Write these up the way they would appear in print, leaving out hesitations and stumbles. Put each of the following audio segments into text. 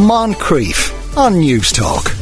Moncrief on News Talk.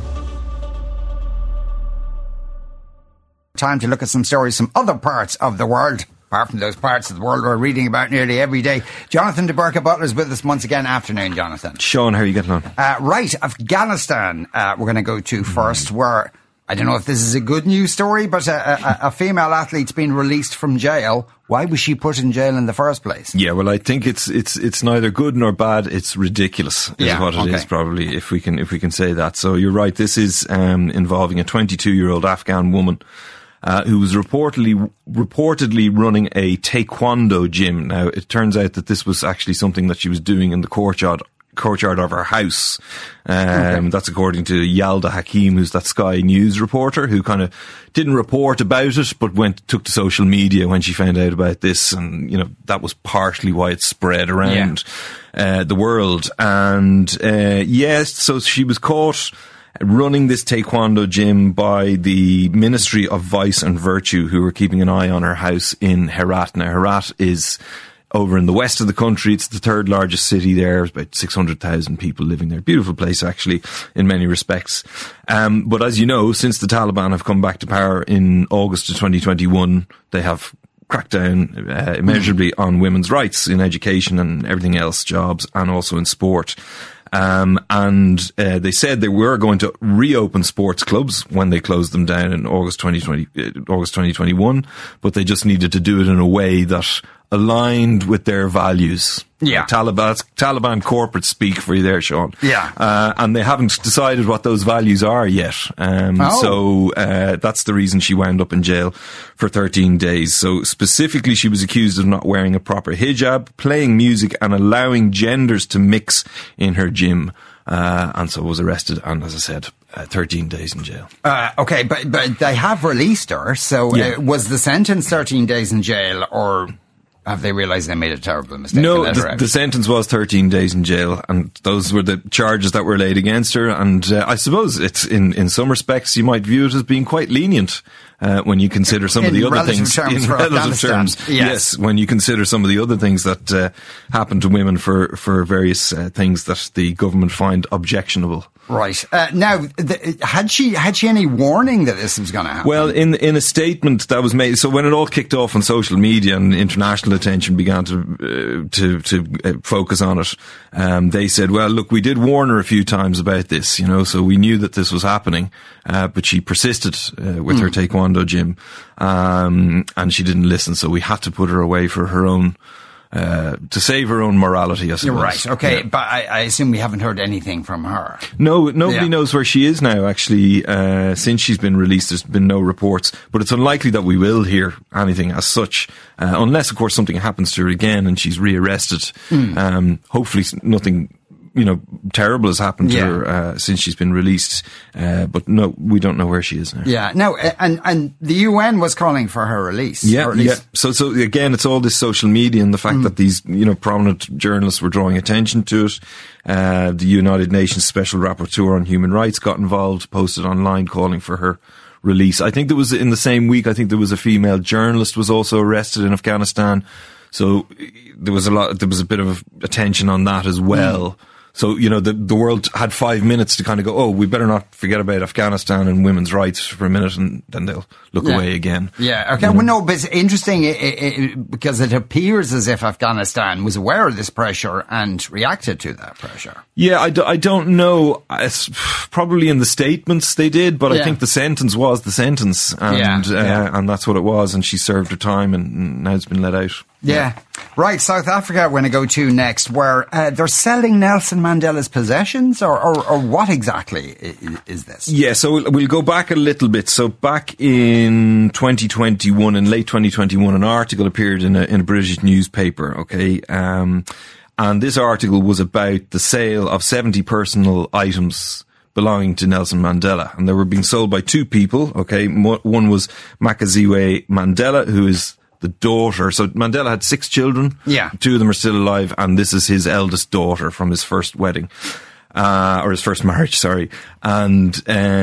Time to look at some stories from other parts of the world, apart from those parts of the world we're reading about nearly every day. Jonathan de Burka Butler is with us once again. Afternoon, Jonathan. Sean, how are you getting on? Right, Afghanistan we're going to go to first, where I don't know if this is a good news story, but a female athlete's been released from jail. Why was she put in jail in the first place? Yeah, well, I think it's neither good nor bad. It's ridiculous, is what it is, probably, if we can say that. So you're right. This is involving a 22-year-old Afghan woman who was reportedly running a taekwondo gym. Now, it turns out that this was actually something that she was doing in the courtyard of her house. That's according to Yalda Hakim, who's that Sky News reporter who kind of didn't report about it, but took to social media when she found out about this. And, that was partially why it spread around the world. And, so she was caught running this taekwondo gym by the Ministry of Vice and Virtue, who were keeping an eye on her house in Herat. Now, Herat is over in the west of the country. It's the third largest city there. There's about 600,000 people living there. Beautiful place, actually, in many respects. But as you know, since the Taliban have come back to power in August of 2021, they have cracked down immeasurably on women's rights in education and everything else, jobs, and also in sport. They said they were going to reopen sports clubs when they closed them down in August 2021, but they just needed to do it in a way that aligned with their values. Yeah. Taliban corporate speak for you there, Sean. Yeah. And they haven't decided what those values are yet. So that's the reason she wound up in jail for 13 days. So specifically, she was accused of not wearing a proper hijab, playing music and allowing genders to mix in her gym. And so was arrested and, as I said, 13 days in jail. Okay, but they have released her. So was the sentence 13 days in jail, or have they realised they made a terrible mistake? No, the sentence was 13 days in jail, and those were the charges that were laid against her. And I suppose it's in some respects you might view it as being quite lenient when you consider some of the other things in relative terms. Yes, when you consider some of the other things that happen to women for various things that the government find objectionable. Right. Now, had she any warning that this was going to happen? Well, in a statement that was made, so when it all kicked off on social media and international attention began to focus on it, they said, well, look, we did warn her a few times about this, so we knew that this was happening, but she persisted with her taekwondo gym, and she didn't listen, so we had to put her away for her own to save her own morality, I suppose. You're right, okay, yeah. But I assume we haven't heard anything from her. No, nobody knows where she is now, actually. Since she's been released, there's been no reports, but it's unlikely that we will hear anything as such, unless, of course, something happens to her again and she's rearrested. Hopefully nothing terrible has happened to her since she's been released. But no, we don't know where she is now. Yeah, no, and the UN was calling for her release. Yeah. So again, it's all this social media and the fact that these, prominent journalists were drawing attention to it. The United Nations Special Rapporteur on Human Rights got involved, posted online calling for her release. I think there was, in the same week, a female journalist was also arrested in Afghanistan. So there was a bit of attention on that as well. So, the world had 5 minutes to kind of go, we better not forget about Afghanistan and women's rights for a minute, and then they'll look away again. Yeah, okay. Well, no, but it's interesting because it appears as if Afghanistan was aware of this pressure and reacted to that pressure. Yeah, I don't know. It's probably in the statements they did, but I think the sentence was the sentence, and that's what it was, and she served her time and now it's been let out. Yeah. Right, South Africa we're going to go to next, where they're selling Nelson Mandela's possessions, or what exactly is this? Yeah, so we'll go back a little bit. So back in 2021, in late 2021, an article appeared in a British newspaper, okay? And this article was about the sale of 70 personal items belonging to Nelson Mandela. And they were being sold by two people, okay? One was Makaziwe Mandela, who is the daughter. So Mandela had 6 children. Yeah. 2 of them are still alive, and this is his eldest daughter from his first wedding. Or his first marriage, sorry. And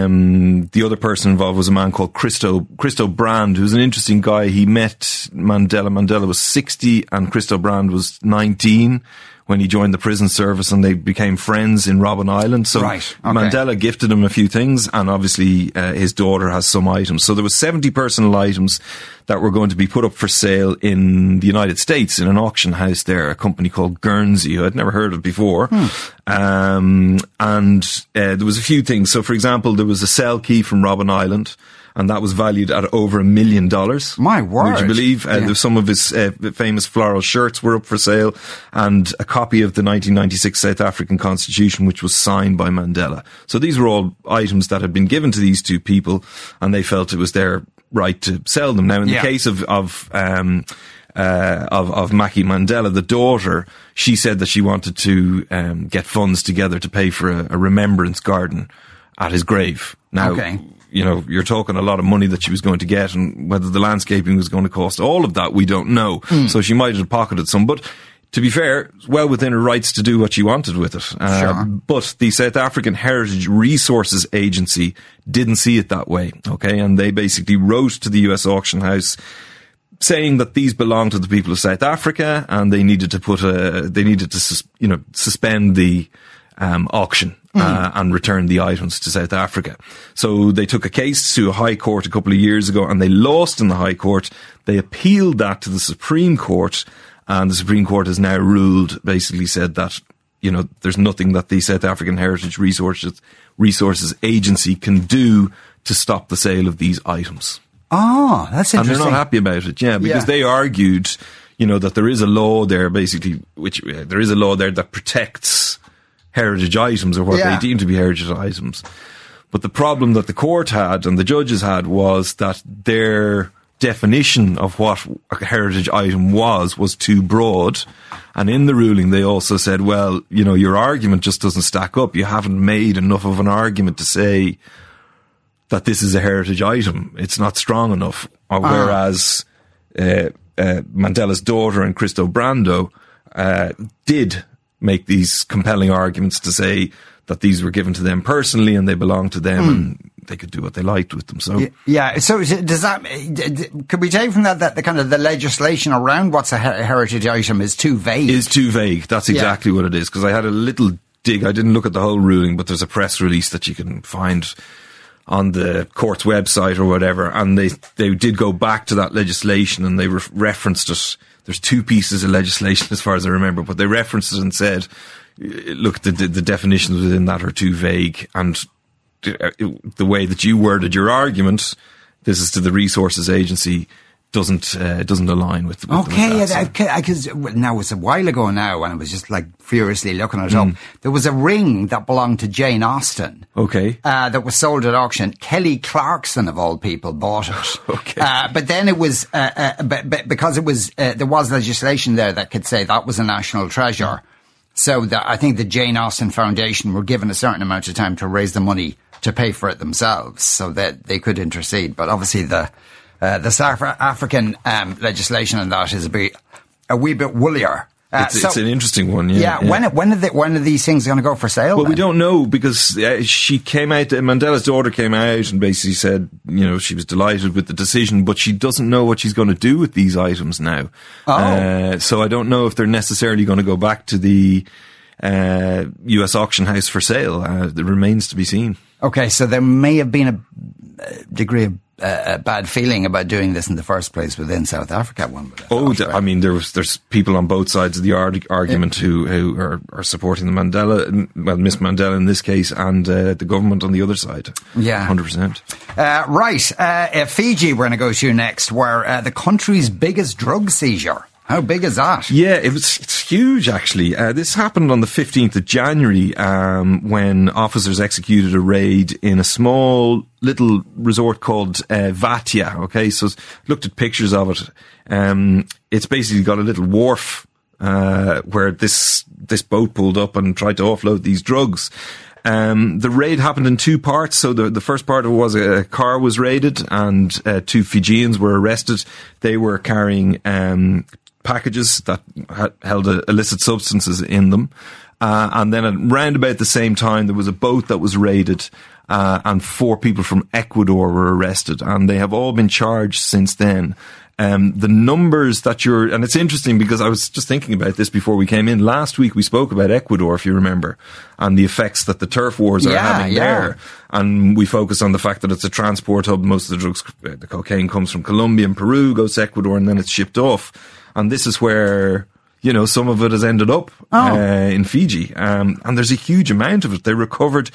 the other person involved was a man called Christo Brand, who's an interesting guy. He met Mandela. Mandela was 60 and Christo Brand was 19 when he joined the prison service, and they became friends in Robben Island. So Mandela gifted him a few things, and obviously his daughter has some items. So there was 70 personal items that were going to be put up for sale in the United States in an auction house there, a company called Guernsey, who I'd never heard of before. And there was a few things. So, for example, there was a cell key from Robben Island, and that was valued at over $1 million. My word. Would you believe? Some of his famous floral shirts were up for sale, and a copy of the 1996 South African Constitution, which was signed by Mandela. So these were all items that had been given to these two people, and they felt it was their right to sell them. Now, in the case of Mackie Mandela, the daughter, she said that she wanted to get funds together to pay for a remembrance garden at his grave. Now, you know, you're talking a lot of money that she was going to get, and whether the landscaping was going to cost all of that, we don't know. So she might have pocketed some, but to be fair, well within her rights to do what she wanted with it. But the South African Heritage Resources Agency didn't see it that way, okay? And they basically wrote to the US auction house saying that these belong to the people of South Africa, and they needed to suspend the auction and return the items to South Africa. So they took a case to a high court a couple of years ago, and they lost in the high court. They appealed that to the Supreme Court, and the Supreme Court has now ruled, basically said that, you know, there's nothing that the South African Heritage Resources Agency can do to stop the sale of these items. Oh, that's interesting. And they're not happy about it, because they argued, you know, that there is a law there, basically, there is a law there that protects heritage items, or what they deem to be heritage items. But the problem that the court had and the judges had was that their definition of what a heritage item was too broad. And in the ruling, they also said, well, you know, your argument just doesn't stack up. You haven't made enough of an argument to say that this is a heritage item. It's not strong enough. Whereas Mandela's daughter and Christo Brando did make these compelling arguments to say that these were given to them personally and they belonged to them and they could do what they liked with them. So so does that, could we take from that the kind of the legislation around what's a heritage item is too vague? Is too vague. That's exactly what it is. Because I had a little dig. I didn't look at the whole ruling, but there's a press release that you can find on the court's website or whatever, and they did go back to that legislation and they referenced it. There's two pieces of legislation as far as I remember, but they referenced it and said, look, the definitions within that are too vague, and the way that you worded your argument, this is to the Resources Agency, doesn't align with because now it was a while ago now, and I was just like furiously looking it up. There was a ring that belonged to Jane Austen, that was sold at auction. Kelly Clarkson of all people bought it, but then it was because it was there was legislation there that could say that was a national treasure. So I think the Jane Austen Foundation were given a certain amount of time to raise the money to pay for it themselves, so that they could intercede. But obviously the South African legislation on that is a wee bit woollier. It's an interesting one, When are these things going to go for sale? Well, we don't know, because she came out, Mandela's daughter came out and basically said, you know, she was delighted with the decision, but she doesn't know what she's going to do with these items now. So I don't know if they're necessarily going to go back to the US auction house for sale. It remains to be seen. Okay, so there may have been a degree of bad feeling about doing this in the first place within South Africa. I mean, there's people on both sides of the argument who are supporting the Mandela, well, Miss Mandela in this case, and the government on the other side. 100%. Right. Fiji we're going to go to next, where the country's biggest drug seizure. How big is that? Yeah, it's huge, actually. This happened on the 15th of January, when officers executed a raid in a small little resort called Vatia. Okay, so looked at pictures of it. It's basically got a little wharf where this boat pulled up and tried to offload these drugs. The raid happened in two parts. So the first part of it was a car was raided, and two Fijians were arrested. They were carrying packages that held illicit substances in them. And then around about the same time, there was a boat that was raided, and 4 people from Ecuador were arrested, and they have all been charged since then. The numbers that and it's interesting because I was just thinking about this before we came in. Last week we spoke about Ecuador, if you remember, and the effects that the turf wars are having there. And we focus on the fact that it's a transport hub. Most of the drugs, the cocaine comes from Colombia and Peru, goes to Ecuador, and then it's shipped off. And this is where, some of it has ended up in Fiji. And there's a huge amount of it. They recovered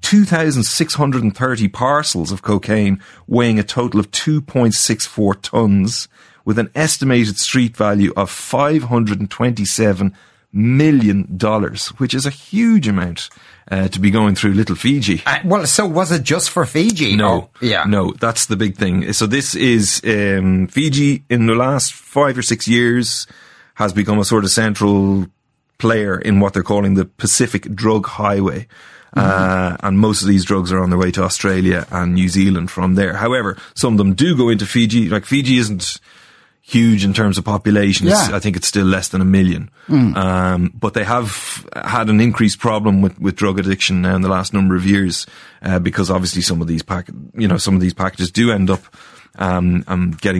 2,630 parcels of cocaine weighing a total of 2.64 tons with an estimated street value of $527 million, which is a huge amount to be going through little Fiji. So was it just for Fiji? No. No, that's the big thing. So this is Fiji in the last 5 or 6 years has become a sort of central player in what they're calling the Pacific Drug Highway. And most of these drugs are on their way to Australia and New Zealand from there. However, some of them do go into Fiji. Like, Fiji isn't huge in terms of population. I think it's still less than 1 million. But they have had an increased problem with drug addiction now in the last number of years, because obviously some of these packages do end up getting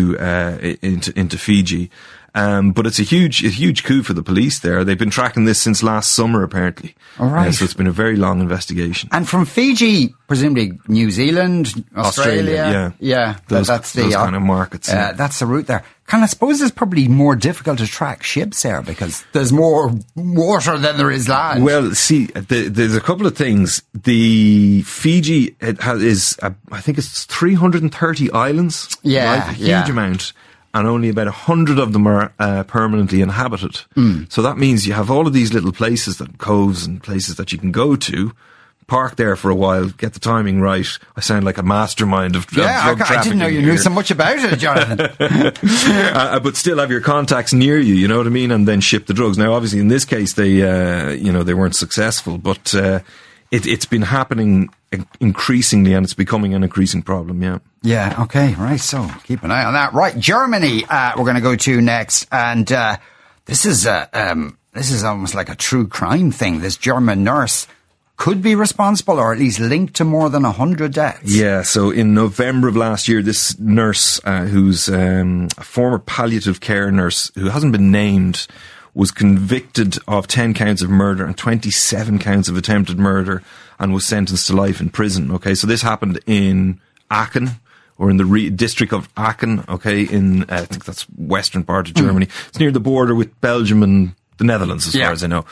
into Fiji. But it's a huge coup for the police there. They've been tracking this since last summer, apparently. All right. So it's been a very long investigation. And from Fiji, presumably New Zealand, Australia. Yeah. That's the kind of markets. That's the route there. I suppose it's probably more difficult to track ships there because there's more water than there is land. Well, see, there's a couple of things. The Fiji I think it's 330 islands. Yeah. Right? A huge amount. And only about 100 of them are permanently inhabited. So that means you have all of these little places, coves and places that you can go to, park there for a while, get the timing right. I sound like a mastermind of drug trafficking. I didn't know you knew so much about it, Jonathan. But still have your contacts near you, you know what I mean? And then ship the drugs. Now, obviously, in this case, they weren't successful, but it's been happening increasingly, and it's becoming an increasing problem. Yeah. Okay. Right. So keep an eye on that. Right. Germany. We're going to go to next, and this is almost like a true crime thing. This German nurse could be responsible, or at least linked to more than 100 deaths. Yeah. So in November of last year, this nurse, who's a former palliative care nurse who hasn't been named, was convicted of 10 counts of murder and 27 counts of attempted murder and was sentenced to life in prison. Okay, so this happened in Aachen, or in the district of Aachen, okay, I think that's western part of Germany. It's near the border with Belgium and the Netherlands, as far as I know.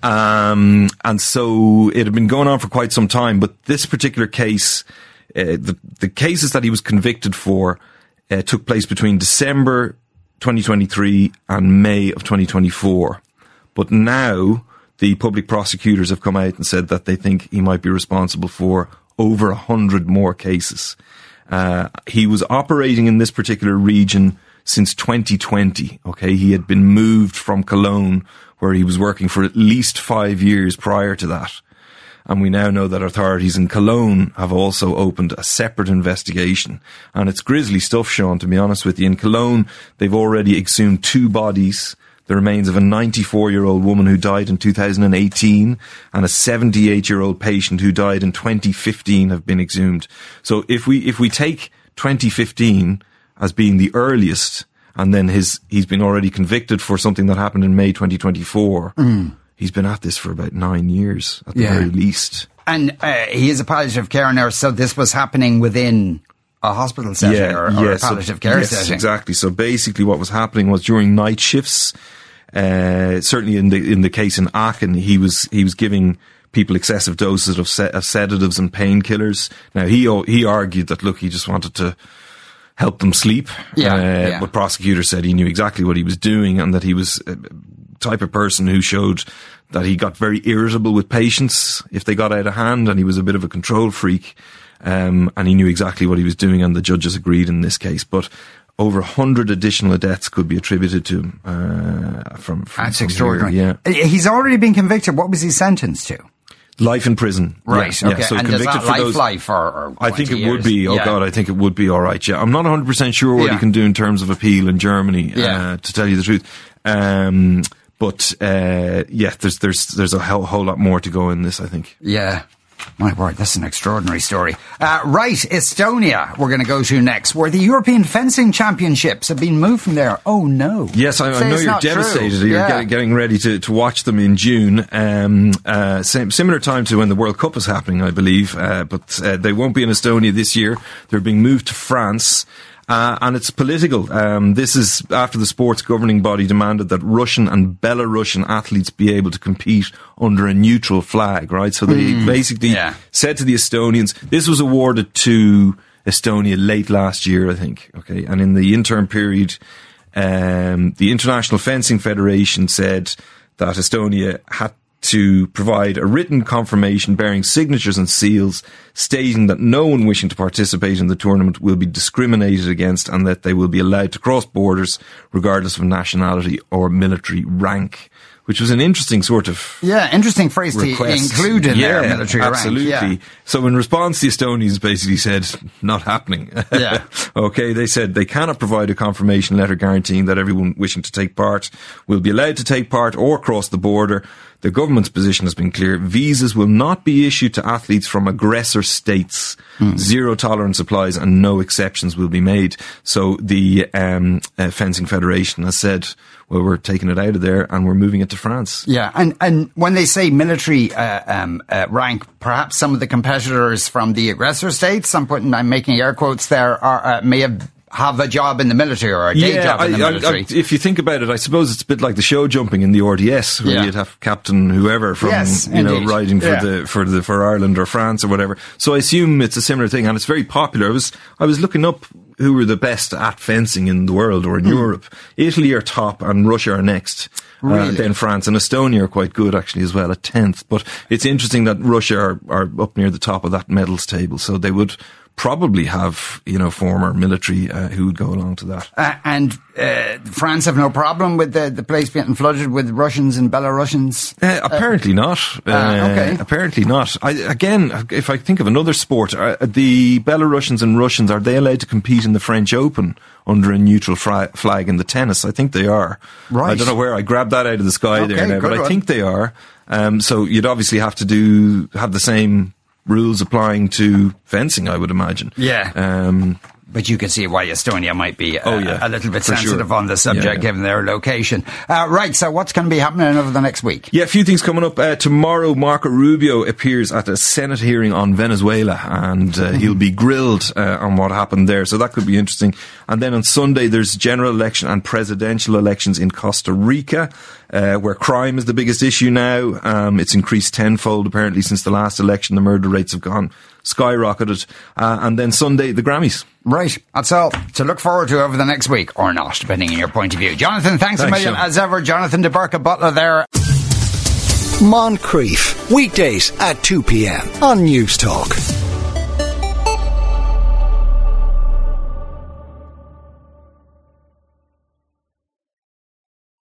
And so it had been going on for quite some time, but this particular case, the cases that he was convicted for took place between December 2023 and May of 2024. But now the public prosecutors have come out and said that they think he might be responsible for over 100 more cases. He was operating in this particular region since 2020. Okay. He had been moved from Cologne, where he was working for at least 5 years prior to that. And we now know that authorities in Cologne have also opened a separate investigation. And it's grisly stuff, Sean, to be honest with you. In Cologne, they've already exhumed 2 bodies. The remains of a 94-year-old woman who died in 2018 and a 78-year-old patient who died in 2015 have been exhumed. So if we take 2015 as being the earliest, and then he's been already convicted for something that happened in May 2024, he's been at this for about 9 years at the very least. And he is a palliative care nurse, so this was happening within a hospital setting or a palliative care setting. Yes, exactly. So basically what was happening was during night shifts, certainly in the case in Aachen, he was giving people excessive doses of sedatives and painkillers. Now he argued that, look, he just wanted to help them sleep. But prosecutors said he knew exactly what he was doing, and that he was a type of person who showed that he got very irritable with patients if they got out of hand, and he was a bit of a control freak. And he knew exactly what he was doing, and the judges agreed in this case. But over 100 additional deaths could be attributed to him. That's extraordinary. Here, He's already been convicted. What was he sentenced to? Life in prison. Right, okay. So and convicted does that for life or I think it years? would be. Oh God, I think it would be all right. Yeah, I'm not 100% sure what he can do in terms of appeal in Germany. To tell you the truth. But there's a whole lot more to go in this, I think. Yeah. My word, that's an extraordinary story. Right, Estonia we're going to go to next, where the European Fencing Championships have been moved from there. Oh, no. Yes, I know you're devastated. True. You're getting ready to watch them in June. Similar time to when the World Cup is happening, I believe. But they won't be in Estonia this year. They're being moved to France. And it's political. This is after the sport's governing body demanded that Russian and Belarusian athletes be able to compete under a neutral flag, right? So they basically said to the Estonians, this was awarded to Estonia late last year, I think. Okay. And in the interim period, the International Fencing Federation said that Estonia had to provide a written confirmation bearing signatures and seals stating that no one wishing to participate in the tournament will be discriminated against and that they will be allowed to cross borders regardless of nationality or military rank. Which was an interesting sort of interesting phrase request. To include in their military absolutely. rank. Yeah. So in response, the Estonians basically said, not happening. Yeah. Okay, they said they cannot provide a confirmation letter guaranteeing that everyone wishing to take part will be allowed to take part or cross the border. The government's position has been clear. Visas will not be issued to athletes from aggressor states. Zero tolerance applies and no exceptions will be made. So the Fencing Federation has said, well, we're taking it out of there and we're moving it to France. Yeah, and when they say military rank, perhaps some of the competitors from the aggressor states, I'm making air quotes there, may have a job in the military or a day job in the military. If you think about it, I suppose it's a bit like the show jumping in the RDS, where you'd have Captain whoever from riding for Ireland or France or whatever. So I assume it's a similar thing, and it's very popular. I was looking up who were the best at fencing in the world or in Europe. Italy are top and Russia are next. Really? Then France and Estonia are quite good actually as well at 10th. But it's interesting that Russia are up near the top of that medals table, so they would probably have, former military who would go along to that. And France have no problem with the place getting flooded with Russians and Belarusians? Apparently not. Okay. Apparently not. If I think of another sport, the Belarusians and Russians, are they allowed to compete in the French Open under a neutral flag in the tennis? I think they are. Right. I don't know where I grabbed that out of the sky there now, but I think they are. So you'd obviously have to have the same rules applying to fencing, I would imagine. Yeah. But you can see why Estonia might be a little bit sensitive on the subject, given their location. Right, so what's going to be happening over the next week? Yeah, a few things coming up. Tomorrow, Marco Rubio appears at a Senate hearing on Venezuela, and he'll be grilled on what happened there, so that could be interesting. And then on Sunday, there's general election and presidential elections in Costa Rica, where crime is the biggest issue now. It's increased tenfold, apparently, since the last election. The murder rates have skyrocketed. And then Sunday, the Grammys. Right, that's all to look forward to over the next week, or not, depending on your point of view. Jonathan, thanks a million as ever. Jonathan de Burca Butler there. Moncrief, weekdays at 2 p.m. on News Talk.